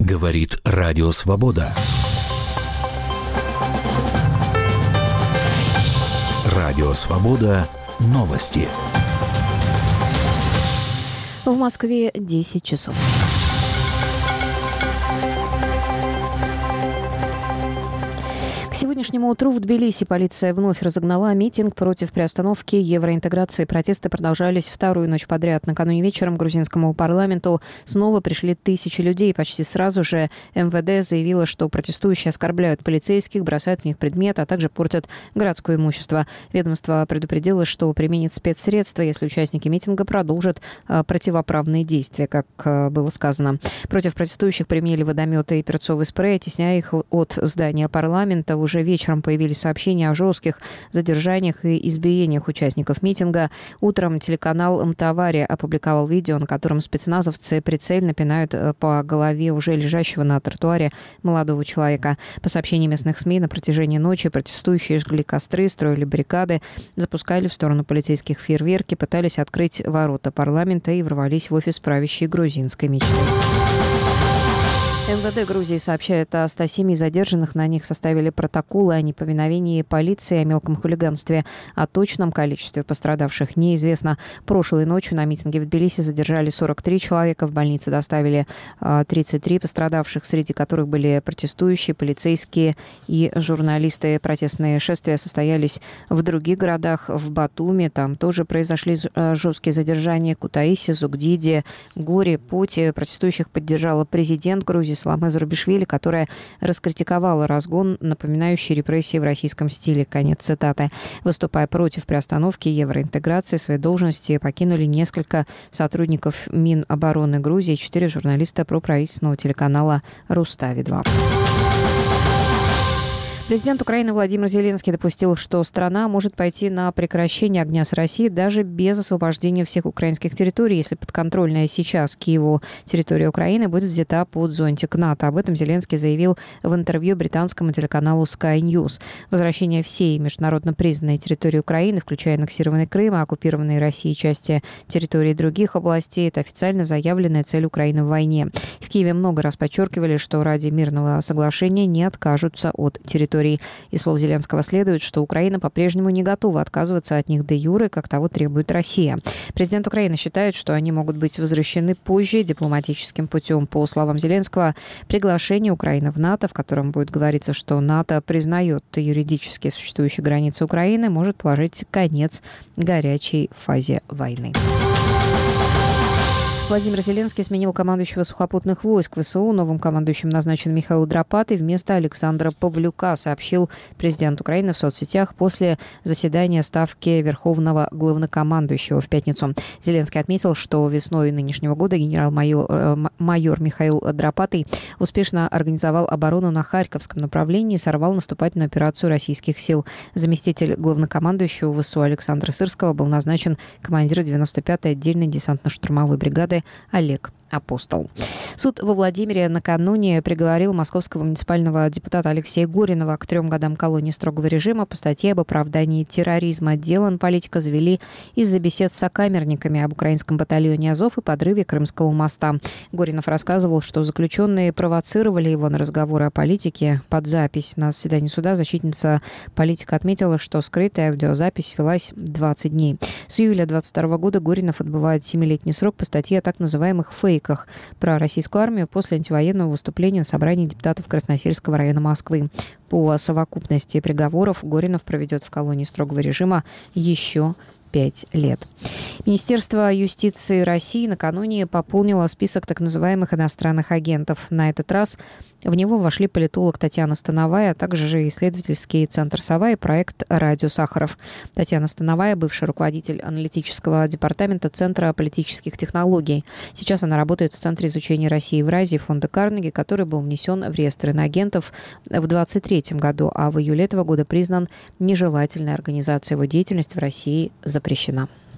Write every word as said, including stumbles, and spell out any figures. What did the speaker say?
Говорит Радио Свобода. Радио Свобода. Новости. В Москве десять часов. К сегодняшнему утру в Тбилиси полиция вновь разогнала митинг против приостановки евроинтеграции. Протесты продолжались вторую ночь подряд. Накануне вечером к грузинскому парламенту снова пришли тысячи людей. Почти сразу же эм вэ дэ заявило, что протестующие оскорбляют полицейских, бросают в них предметы, а также портят городское имущество. Ведомство предупредило, что применит спецсредства, если участники митинга продолжат противоправные действия, как было сказано. Против протестующих применили водометы и перцовый спрей, оттесняя их от здания парламента. Уже вечером появились сообщения о жестких задержаниях и избиениях участников митинга. Утром телеканал МТАВАРИ опубликовал видео, на котором спецназовцы прицельно пинают по голове уже лежащего на тротуаре молодого человека. По сообщениям местных СМИ, на протяжении ночи протестующие жгли костры, строили баррикады, запускали в сторону полицейских фейерверки, пытались открыть ворота парламента и ворвались в офис правящей грузинской мечты. эм вэ дэ Грузии сообщает о ста семи задержанных. На них составили протоколы о неповиновении полиции, о мелком хулиганстве. О точном количестве пострадавших неизвестно. Прошлой ночью на митинге в Тбилиси задержали сорок три человека. В больнице доставили тридцать три пострадавших, среди которых были протестующие, полицейские и журналисты. Протестные шествия состоялись в других городах. В Батуми там тоже произошли жесткие задержания. Кутаиси, Зугдиде, Горе, Пути. Протестующих поддержала президент Грузии Саломе Зурабишвили, которая раскритиковала разгон, напоминающий репрессии в российском стиле. Конец цитаты. Выступая против приостановки евроинтеграции, свои должности покинули несколько сотрудников Минобороны Грузии и четыре журналиста проправительственного телеканала Рустави два. Президент Украины Владимир Зеленский допустил, что страна может пойти на прекращение огня с Россией даже без освобождения всех украинских территорий, если подконтрольная сейчас Киеву территория Украины будет взята под зонтик НАТО. Об этом Зеленский заявил в интервью британскому телеканалу Sky News. Возвращение всей международно признанной территории Украины, включая аннексированный Крым, оккупированные Россией части территории других областей, это официально заявленная цель Украины в войне. В Киеве много раз подчеркивали, что ради мирного соглашения не откажутся от территории. Из слов Зеленского следует, что Украина по-прежнему не готова отказываться от них де-юре, как того требует Россия. Президент Украины считает, что они могут быть возвращены позже дипломатическим путем. По словам Зеленского, приглашение Украины в НАТО, в котором будет говориться, что НАТО признает юридически существующие границы Украины, может положить конец горячей фазе войны. Владимир Зеленский сменил командующего сухопутных войск вэ эс у. Новым командующим назначен Михаил Драпатый вместо Александра Павлюка, сообщил президент Украины в соцсетях после заседания ставки Верховного главнокомандующего в пятницу. Зеленский отметил, что весной нынешнего года генерал-майор майор Михаил Драпатый успешно организовал оборону на Харьковском направлении и сорвал наступательную операцию российских сил. Заместитель главнокомандующего вэ эс у Александра Сырского был назначен командиром девяносто пятой отдельной десантно-штурмовой бригады Олег Апостол. Суд во Владимире накануне приговорил московского муниципального депутата Алексея Горинова к трем годам колонии строгого режима по статье об оправдании терроризма. Дело политика завели из-за бесед с сокамерниками об украинском батальоне «Азов» и подрыве Крымского моста. Горинов рассказывал, что заключенные провоцировали его на разговоры о политике. Под запись на заседании суда защитница политика отметила, что скрытая аудиозапись велась двадцать дней. С июля двадцать второго года Горинов отбывает семилетний срок по статье о так называемых фейках про российскую армию после антивоенного выступления на собрании депутатов Красносельского района Москвы. По совокупности приговоров Горинов проведет в колонии строгого режима еще пять лет. Министерство юстиции России накануне пополнило список так называемых иностранных агентов. На этот раз в него вошли политолог Татьяна Становая, а также исследовательский центр «Сова» и проект «Радио Сахаров». Татьяна Становая – бывший руководитель аналитического департамента Центра политических технологий. Сейчас она работает в Центре изучения России в Евразии фонда Карнеги, который был внесен в реестр иноагентов в двадцать третьем году, а в июле этого года признан нежелательной организацией. Его деятельность в России запрещена.